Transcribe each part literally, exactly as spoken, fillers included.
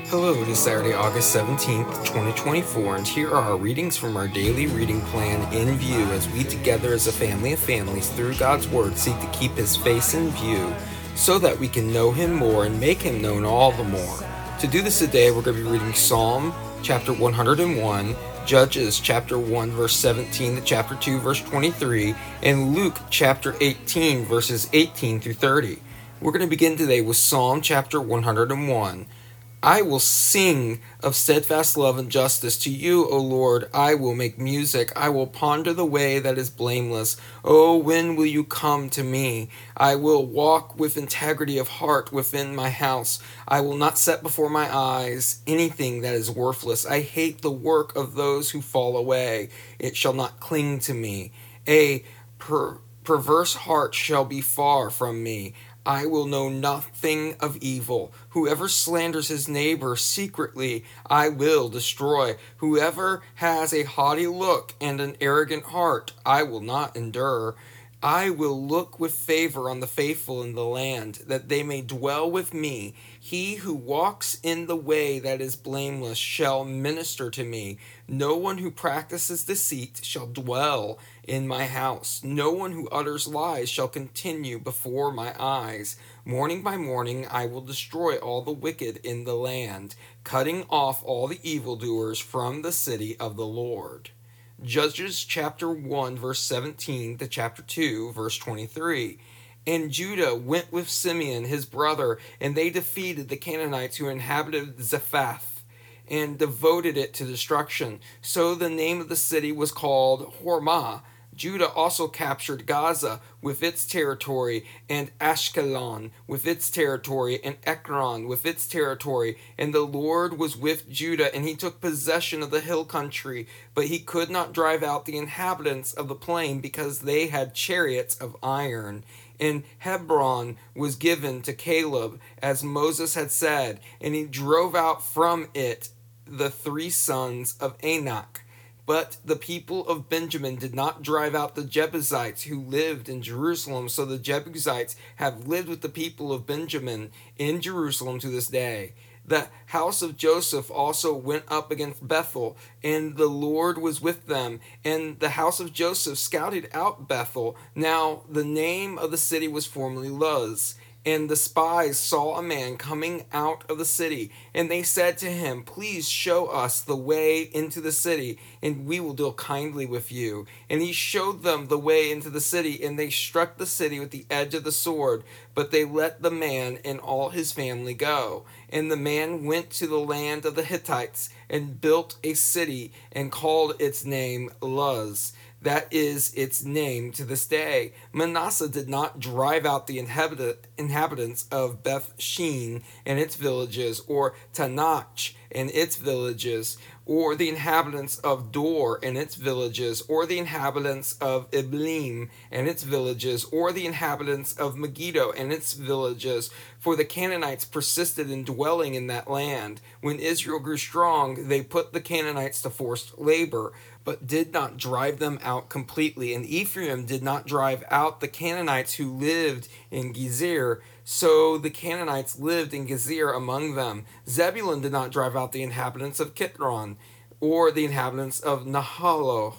Hello, it is Saturday, August seventeenth, twenty twenty-four, and here are our readings from our daily reading plan in view as we together as a family of families through God's Word seek to keep His face in view so that we can know Him more and make Him known all the more. To do this today, we're going to be reading Psalm chapter one hundred one, Judges chapter one verse seventeen to chapter two verse twenty-three, and Luke chapter eighteen verses eighteen through thirty. We're going to begin today with Psalm chapter one hundred one. I will sing of steadfast love and justice. To you, O Lord, I will make music. I will ponder the way that is blameless. Oh, when will you come to me? I will walk with integrity of heart within my house. I will not set before my eyes anything that is worthless. I hate the work of those who fall away. It shall not cling to me. A per- perverse heart shall be far from me. I will know nothing of evil. Whoever slanders his neighbor secretly, I will destroy. Whoever has a haughty look and an arrogant heart, I will not endure. I will look with favor on the faithful in the land, that they may dwell with me. He who walks in the way that is blameless shall minister to me. No one who practices deceit shall dwell in my house. No one who utters lies shall continue before my eyes. Morning by morning I will destroy all the wicked in the land, cutting off all the evildoers from the city of the Lord. Judges chapter one verse seventeen to chapter two verse twenty-three. And Judah went with Simeon his brother, and they defeated the Canaanites who inhabited Zephath, and devoted it to destruction. So the name of the city was called Hormah. Judah also captured Gaza with its territory, and Ashkelon with its territory, and Ekron with its territory. And the Lord was with Judah, and he took possession of the hill country. But he could not drive out the inhabitants of the plain, because they had chariots of iron. And Hebron was given to Caleb, as Moses had said, and he drove out from it the three sons of Anak. But the people of Benjamin did not drive out the Jebusites who lived in Jerusalem, so the Jebusites have lived with the people of Benjamin in Jerusalem to this day. The house of Joseph also went up against Bethel, and the Lord was with them. And the house of Joseph scouted out Bethel. Now the name of the city was formerly Luz. And the spies saw a man coming out of the city, and they said to him, Please show us the way into the city, and we will deal kindly with you. And he showed them the way into the city, and they struck the city with the edge of the sword, but they let the man and all his family go. And the man went to the land of the Hittites, and built a city, and called its name Luz. That is its name to this day. Manasseh did not drive out the inhabitants of Beth Shean and its villages, or Tanach and its villages, or the inhabitants of Dor and its villages, or the inhabitants of Iblim and its villages, or the inhabitants of Megiddo and its villages. For the Canaanites persisted in dwelling in that land. When Israel grew strong, they put the Canaanites to forced labor, but did not drive them out completely. And Ephraim did not drive out the Canaanites who lived in Gezer, so the Canaanites lived in Gezer among them. Zebulun did not drive out the inhabitants of Kitron, or the inhabitants of Nahaloh,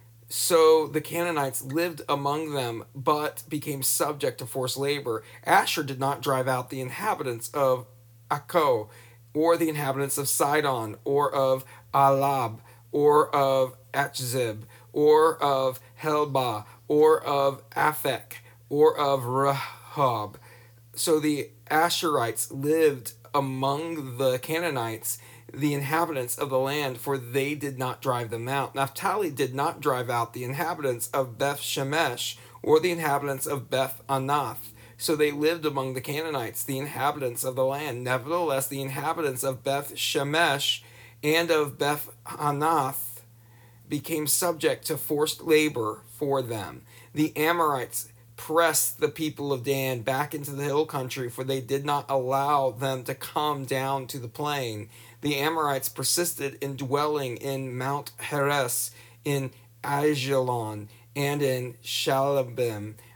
so the Canaanites lived among them, but became subject to forced labor. Asher did not drive out the inhabitants of Akko, or the inhabitants of Sidon, or of Alab, or of Achzib, or of Helbah, or of Aphek, or of Rehob. So the Asherites lived among the Canaanites, the inhabitants of the land, for they did not drive them out. Naphtali did not drive out the inhabitants of Beth Shemesh, or the inhabitants of Beth Anath. So they lived among the Canaanites, the inhabitants of the land. Nevertheless, the inhabitants of Beth Shemesh and of Beth Anath became subject to forced labor for them. The Amorites pressed the people of Dan back into the hill country, for they did not allow them to come down to the plain. The Amorites persisted in dwelling in Mount Heres, in Ajalon, and in Shalabim,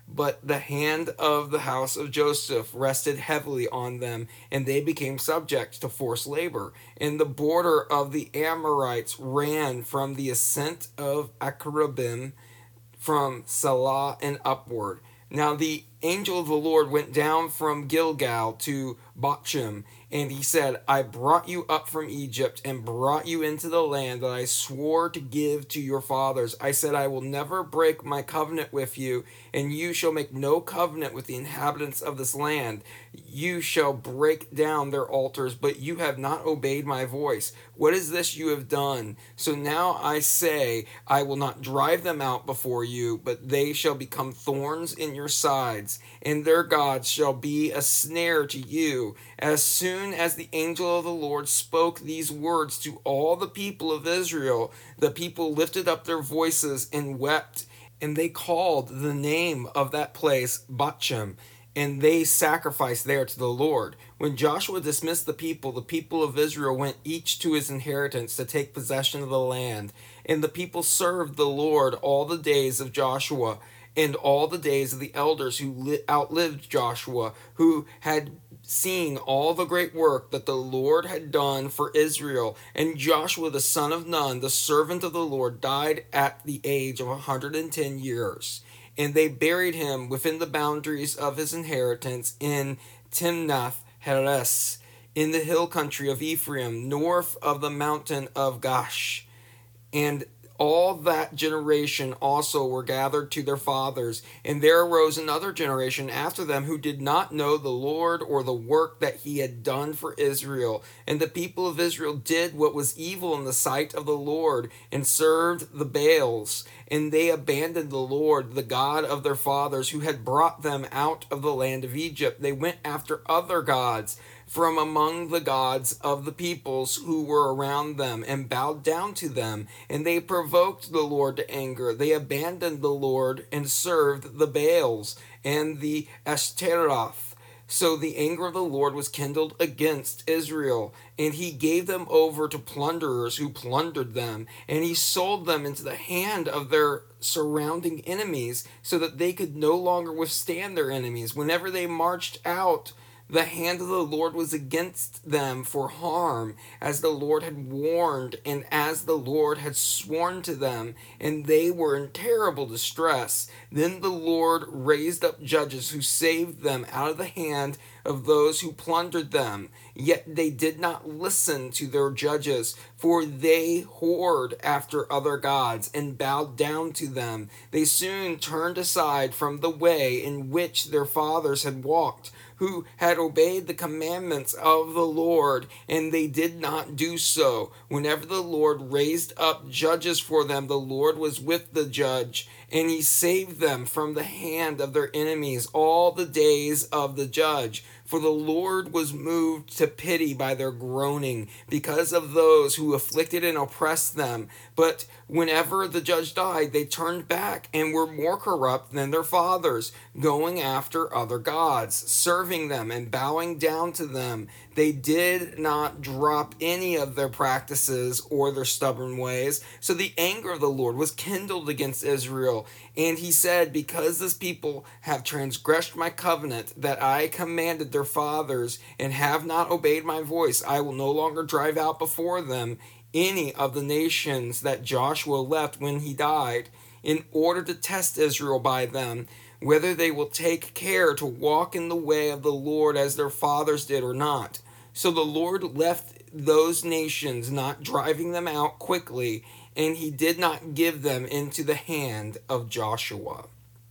But the hand of the house of Joseph rested heavily on them, and they became subject to forced labor. And the border of the Amorites ran from the ascent of Akrabim, from Salah and upward. Now the angel of the Lord went down from Gilgal to Bochim, and he said, I brought you up from Egypt and brought you into the land that I swore to give to your fathers. I said, I will never break my covenant with you, and you shall make no covenant with the inhabitants of this land. You shall break down their altars, but you have not obeyed my voice. What is this you have done? So now I say, I will not drive them out before you, but they shall become thorns in your sides, and their gods shall be a snare to you. As soon as the angel of the Lord spoke these words to all the people of Israel, the people lifted up their voices and wept, and they called the name of that place Bochim, and they sacrificed there to the Lord. When Joshua dismissed the people, the people of Israel went each to his inheritance to take possession of the land. And the people served the Lord all the days of Joshua, and all the days of the elders who li- outlived Joshua, who had seen all the great work that the Lord had done for Israel. And Joshua the son of Nun, the servant of the Lord, died at the age of a hundred and ten years. And they buried him within the boundaries of his inheritance in Timnath Heres, in the hill country of Ephraim, north of the mountain of Gash. And all that generation also were gathered to their fathers, and there arose another generation after them who did not know the Lord or the work that he had done for Israel. And the people of Israel did what was evil in the sight of the Lord, and served the Baals. And they abandoned the Lord, the God of their fathers, who had brought them out of the land of Egypt. They went after other gods from among the gods of the peoples who were around them, and bowed down to them, and they provoked the Lord to anger. They abandoned the Lord and served the Baals and the Ashtaroth. So the anger of the Lord was kindled against Israel, and he gave them over to plunderers who plundered them, and he sold them into the hand of their surrounding enemies, so that they could no longer withstand their enemies. Whenever they marched out, the hand of the Lord was against them for harm, as the Lord had warned, and as the Lord had sworn to them, and they were in terrible distress. Then the Lord raised up judges who saved them out of the hand of those who plundered them. Yet they did not listen to their judges, for they whored after other gods and bowed down to them. They soon turned aside from the way in which their fathers had walked, who had obeyed the commandments of the Lord, and they did not do so. Whenever the Lord raised up judges for them, the Lord was with the judge, and he saved them from the hand of their enemies all the days of the judge. For the Lord was moved to pity by their groaning, because of those who afflicted and oppressed them. But whenever the judge died, they turned back and were more corrupt than their fathers, going after other gods, serving them and bowing down to them. They did not drop any of their practices or their stubborn ways. So the anger of the Lord was kindled against Israel. And he said, because this people have transgressed my covenant that I commanded their fathers, and have not obeyed my voice, I will no longer drive out before them any of the nations that Joshua left when he died, in order to test Israel by them, whether they will take care to walk in the way of the Lord as their fathers did or not. So the Lord left those nations, not driving them out quickly, and he did not give them into the hand of Joshua.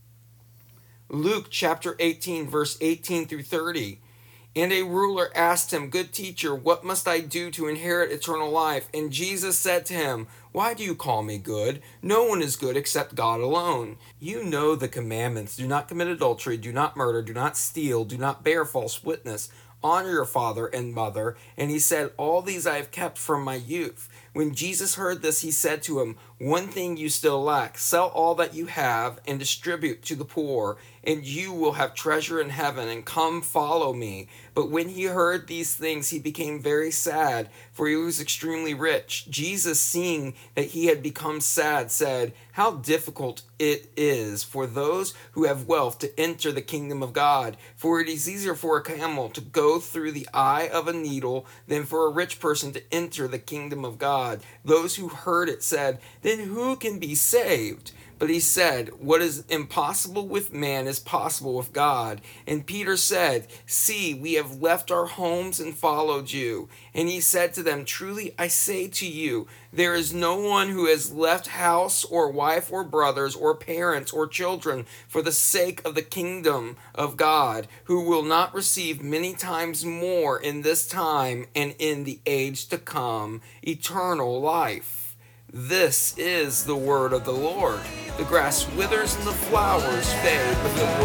Luke chapter eighteen, verse eighteen through thirty. And a ruler asked him, Good teacher, what must I do to inherit eternal life? And Jesus said to him, Why do you call me good? No one is good except God alone. You know the commandments. Do not commit adultery, do not murder, do not steal, do not bear false witness, honor your father and mother. And he said, All these I have kept from my youth. When Jesus heard this, he said to him, "One thing you still lack. Sell all that you have and distribute to the poor, and you will have treasure in heaven, and come follow me." But when he heard these things, he became very sad, for he was extremely rich. Jesus, seeing that he had become sad, said, "How difficult it is for those who have wealth to enter the kingdom of God. For it is easier for a camel to go through the eye of a needle than for a rich person to enter the kingdom of God." Those who heard it said, "Then who can be saved?" But he said, "What is impossible with man is possible with God." And Peter said, "See, we have left our homes and followed you." And he said to them, "Truly I say to you, there is no one who has left house or wife or brothers or parents or children for the sake of the kingdom of God, who will not receive many times more in this time and in the age to come eternal life." This is the word of the Lord. The grass withers and the flowers fade, but the